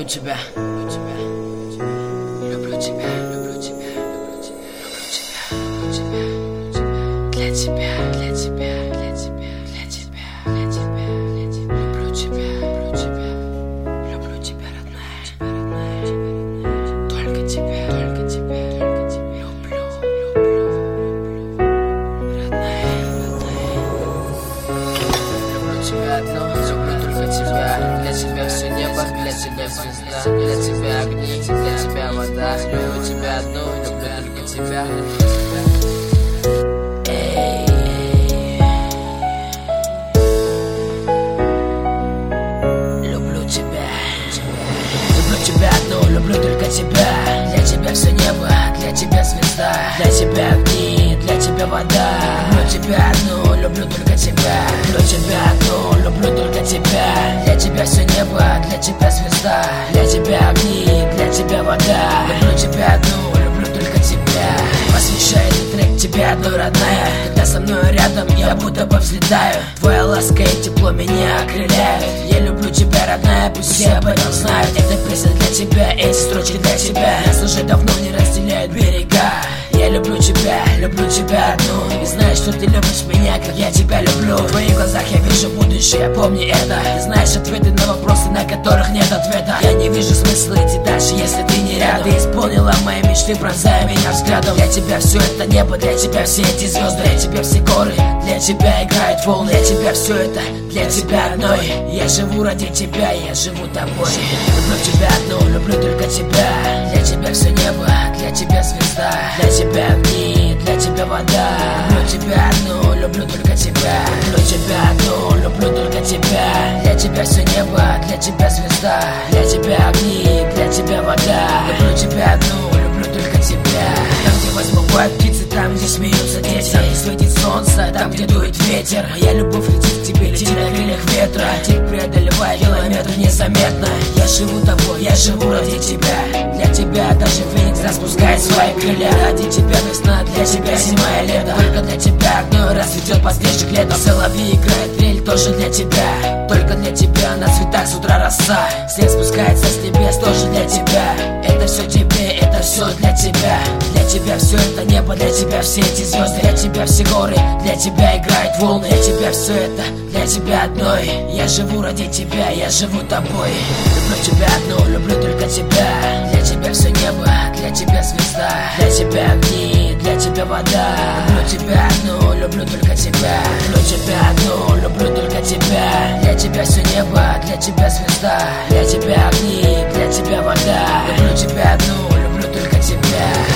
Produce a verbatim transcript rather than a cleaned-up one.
люблю тебя, люблю тебя, люблю тебя, люблю тебя, люблю тебя, люблю тебя, люблю тебя, для тебя, для тебя, для тебя, для тебя, для тебя, для тебя, люблю тебя, люблю тебя, люблю тебя, родная, только тебя, только тебя, только тебя, люблю, люблю, родная, люблю тебя одну, люблю только тебя, для тебя все небо, для тебя звезда, для тебя огни, для тебя вода, люблю тебя одну, люблю только тебя. Эй. Люблю тебя, люблю тебя одну, люблю только тебя, для тебя все небо, для тебя звезда, для тебя огни, для тебя вода, люблю тебя одну, люблю только тебя, люблю тебя одну, люблю только тебя, для тебя все небо, для тебя звезда, для тебя огни, для тебя вода, люблю тебя одну, люблю только тебя. Посвящаю этот трек тебе одной, родная, когда со мной рядом я будто бы взлетаю, твоя ласка и тепло меня окрыляют. Я люблю тебя, родная, пусть все об этом знают. Эта песня для тебя, эти строчки для тебя, нас уже давно не разделяют берега. Я люблю тебя, люблю тебя одну, и знаешь, что ты любишь меня, как я тебя люблю. В твоих глазах я вижу будущее, помни это. Ты знаешь ответы на вопросы, на которых нет ответа. Я не вижу смысла идти дальше, если ты не рядом. Ты исполнила мои мечты, пронзая меня взглядом. Для тебя все это небо, для тебя все эти звезды, для тебя все горы, для тебя играют волны. Для тебя все это, для тебя одной. Я живу ради тебя, я живу тобой. Люблю тебя одну, люблю только тебя, для тебя все небо, для тебя звезда, для тебя огни, для тебя вода, люблю тебя одну, люблю только тебя, люблю тебя одну, люблю только тебя, для тебя все небо, для тебя звезда, для тебя огни, для тебя вода, люблю тебя одну, люблю только тебя. Там, где возмущают птицы, там, где смеются дети, там, где светит солнце, там, где дует ветер. Моя любовь летит к тебе, летит на крыльях ветра, тик преодолевая километры незаметно. Я живу тобой, я живу ради тебя, для тебя даже феникс распускает свои крылья. Ради тебя весна, для тебя зима и лето, только для тебя одной расцветет подснежник летом. Соловьи играет трель тоже для тебя, только для тебя на цветах с утра роса. Снег спускается с небес тоже для тебя, это все тебе, это все для тебя. Для тебя все это небо, для тебя все эти звезды, для тебя все горы, для тебя играют волны. Для тебя все это, для тебя одной. Я живу ради тебя, я живу тобой. Люблю тебя одну, люблю только тебя, для тебя все небо, для тебя звезда, для тебя огни, для тебя вода, люблю тебя одну, люблю только тебя, люблю тебя одну, люблю только тебя, для тебя все небо, для тебя звезда, для тебя огни, для тебя вода, люблю тебя одну, люблю только тебя.